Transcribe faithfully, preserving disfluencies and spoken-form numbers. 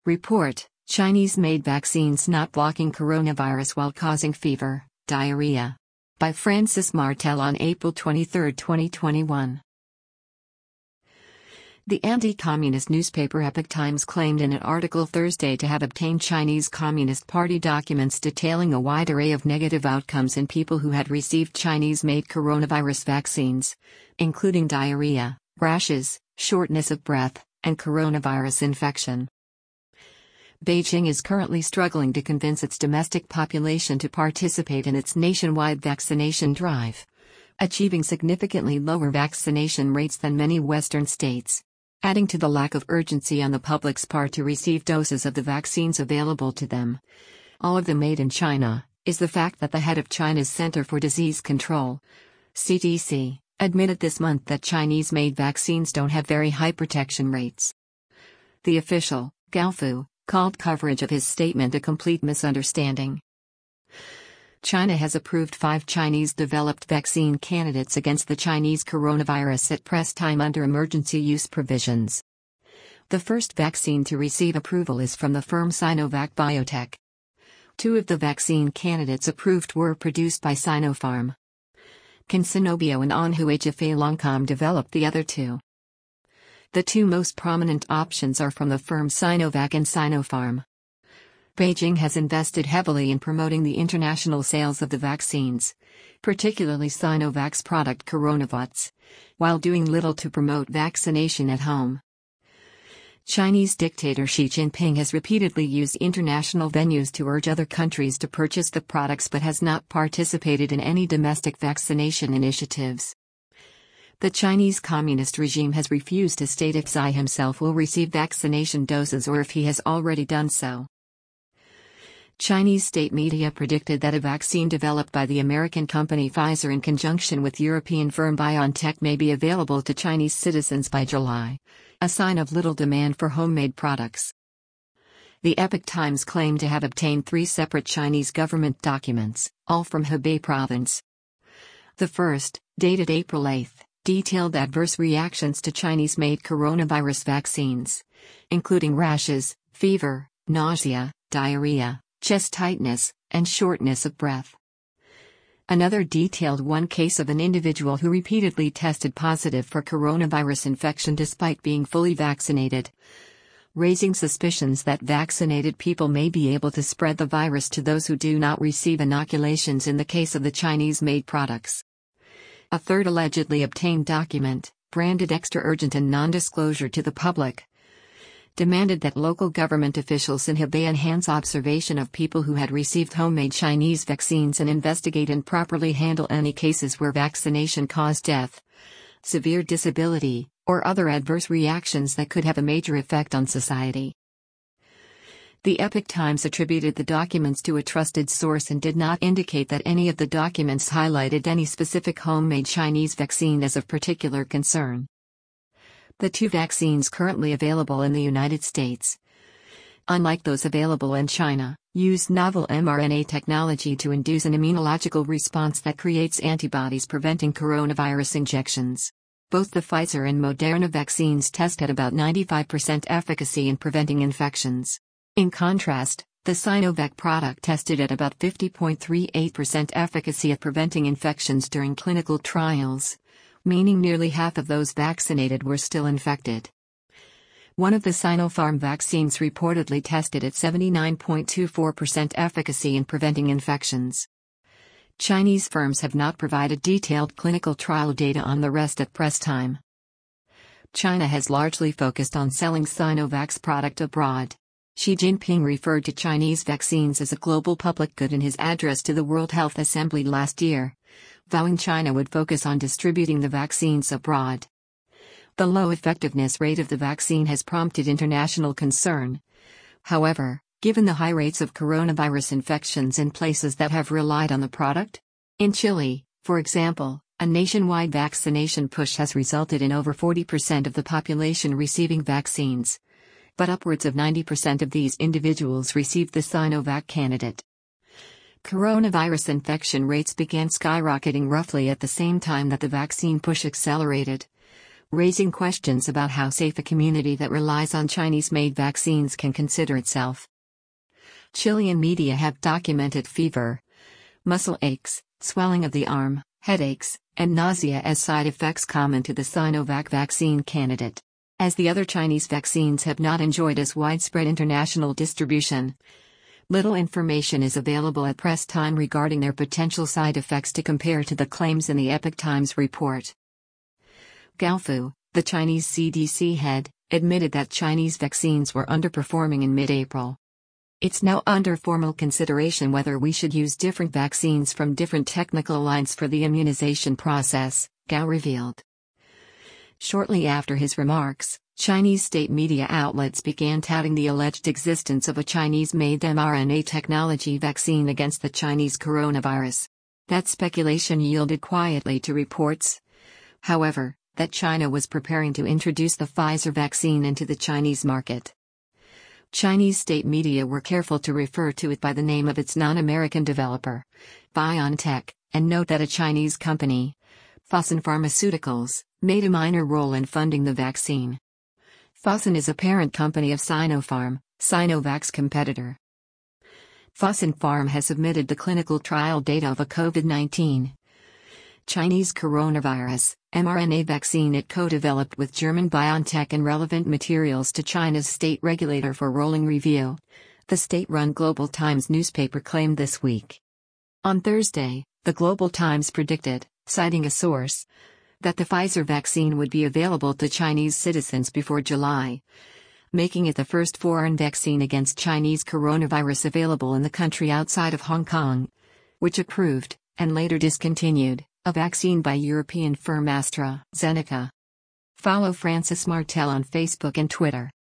Report: Chinese-made vaccines not blocking coronavirus while causing fever, diarrhea. By Francis Martel on April twenty-third, twenty twenty-one. The anti-communist newspaper Epoch Times claimed in an article Thursday to have obtained Chinese Communist Party documents detailing a wide array of negative outcomes in people who had received Chinese-made coronavirus vaccines, including diarrhea, rashes, shortness of breath, and coronavirus infection. Beijing is currently struggling to convince its domestic population to participate in its nationwide vaccination drive, achieving significantly lower vaccination rates than many Western states. Adding to the lack of urgency on the public's part to receive doses of the vaccines available to them, all of them made in China, is the fact that the head of China's Center for Disease Control, C D C, admitted this month that Chinese-made vaccines don't have very high protection rates. The official, Gao Fu, called coverage of his statement a complete misunderstanding. China has approved five Chinese-developed vaccine candidates against the Chinese coronavirus at press time under emergency use provisions. The first vaccine to receive approval is from the firm Sinovac Biotech. Two of the vaccine candidates approved were produced by Sinopharm. CanSinoBio and Anhui Longcom developed the other two. The two most prominent options are from the firms Sinovac and Sinopharm. Beijing has invested heavily in promoting the international sales of the vaccines, particularly Sinovac's product Coronavac, while doing little to promote vaccination at home. Chinese dictator Xi Jinping has repeatedly used international venues to urge other countries to purchase the products but has not participated in any domestic vaccination initiatives. The Chinese Communist regime has refused to state if Xi himself will receive vaccination doses or if he has already done so. Chinese state media predicted that a vaccine developed by the American company Pfizer in conjunction with European firm BioNTech may be available to Chinese citizens by July, a sign of little demand for homemade products. The Epoch Times claimed to have obtained three separate Chinese government documents, all from Hebei province. The first, dated April eighth, detailed adverse reactions to Chinese-made coronavirus vaccines, including rashes, fever, nausea, diarrhea, chest tightness, and shortness of breath. Another detailed one case of an individual who repeatedly tested positive for coronavirus infection despite being fully vaccinated, raising suspicions that vaccinated people may be able to spread the virus to those who do not receive inoculations in the case of the Chinese-made products. A third allegedly obtained document, branded extra urgent and non-disclosure to the public, demanded that local government officials in Hebei enhance observation of people who had received homemade Chinese vaccines and investigate and properly handle any cases where vaccination caused death, severe disability, or other adverse reactions that could have a major effect on society. The Epoch Times attributed the documents to a trusted source and did not indicate that any of the documents highlighted any specific homemade Chinese vaccine as of particular concern. The two vaccines currently available in the United States, unlike those available in China, use novel mRNA technology to induce an immunological response that creates antibodies preventing coronavirus injections. Both the Pfizer and Moderna vaccines test at about ninety-five percent efficacy in preventing infections. In contrast, the Sinovac product tested at about fifty point three eight percent efficacy at preventing infections during clinical trials, meaning nearly half of those vaccinated were still infected. One of the Sinopharm vaccines reportedly tested at seventy-nine point two four percent efficacy in preventing infections. Chinese firms have not provided detailed clinical trial data on the rest at press time. China has largely focused on selling Sinovac's product abroad. Xi Jinping referred to Chinese vaccines as a global public good in his address to the World Health Assembly last year, vowing China would focus on distributing the vaccines abroad. The low effectiveness rate of the vaccine has prompted international concern. However, given the high rates of coronavirus infections in places that have relied on the product, in Chile, for example, a nationwide vaccination push has resulted in over forty percent of the population receiving vaccines. But upwards of ninety percent of these individuals received the Sinovac candidate. Coronavirus infection rates began skyrocketing roughly at the same time that the vaccine push accelerated, raising questions about how safe a community that relies on Chinese-made vaccines can consider itself. Chilean media have documented fever, muscle aches, swelling of the arm, headaches, and nausea as side effects common to the Sinovac vaccine candidate. As the other Chinese vaccines have not enjoyed as widespread international distribution, little information is available at press time regarding their potential side effects to compare to the claims in the Epoch Times report. Gao Fu, the Chinese C D C head, admitted that Chinese vaccines were underperforming in mid-April. It's now under formal consideration whether we should use different vaccines from different technical lines for the immunization process, Gao revealed. Shortly after his remarks, Chinese state media outlets began touting the alleged existence of a Chinese-made mRNA technology vaccine against the Chinese coronavirus. That speculation yielded quietly to reports, however, that China was preparing to introduce the Pfizer vaccine into the Chinese market. Chinese state media were careful to refer to it by the name of its non-American developer, BioNTech, and note that a Chinese company, Fosun Pharmaceuticals, made a minor role in funding the vaccine. Fosun is a parent company of Sinopharm, Sinovac's competitor. Fosun Pharm has submitted the clinical trial data of a COVID nineteen Chinese coronavirus mRNA vaccine it co-developed with German BioNTech and relevant materials to China's state regulator for rolling review, the state-run Global Times newspaper claimed this week. On Thursday, the Global Times predicted, citing a source, that the Pfizer vaccine would be available to Chinese citizens before July, making it the first foreign vaccine against Chinese coronavirus available in the country outside of Hong Kong, which approved, and later discontinued, a vaccine by European firm AstraZeneca. Follow Francis Martel on Facebook and Twitter.